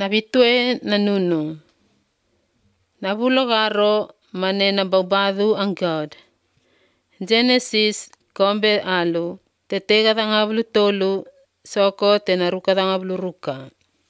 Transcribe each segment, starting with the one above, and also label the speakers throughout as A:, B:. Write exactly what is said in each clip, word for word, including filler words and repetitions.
A: Nabitue na nunu. Nabulogaro manena baubadu ang God. Genesis kombe alu. Tetega tangablu tolu. Soko tenaruka tangablu ruka.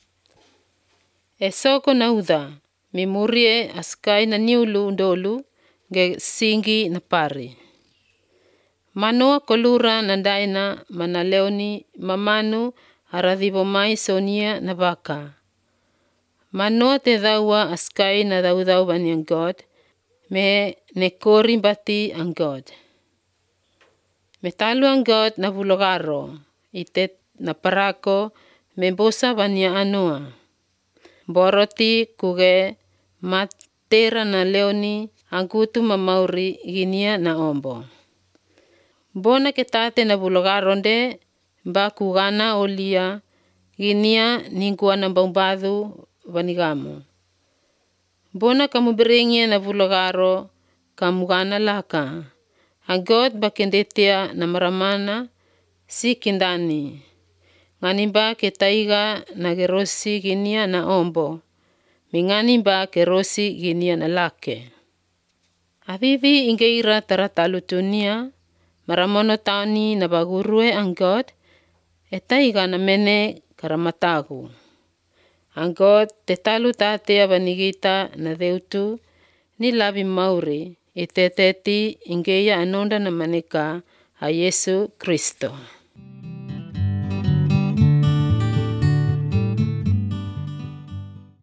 A: E soko na uda. Mimurie askai na niulu ndolu. Ge singi na pari. Manoa kolura nandaina manaleoni mamanu aradhibo mai sonia na baka. Manoa te dawa askai na daudau bani ang God. Me nekori bati ang God. Metalu ang God na bulogaro. Itet na parako me bosa bani anoa. Boroti kuge matera na leoni angkutu mamauri ginia na ombo. Bona ketate na bulogaronde ba kugana olia ginia ningkua na baumbadu vanigamo. Bona kamu berengia na bulogaro kamu gana laka. Ang God bakendetia na maramana si kindani. Ngani ba ketaiga na gerosi ginia na ombo. Mingani ba kerosi ginia na lake. Avivi ingeira taratalu tunia. Maramono tauni na bagurue ang God. Etaiga na mene karamatagu. Ang God te talu tatea banigita na deutu. Ni labi mauri. Iteteti ingeia anonda na maneka a Yesu Kristo.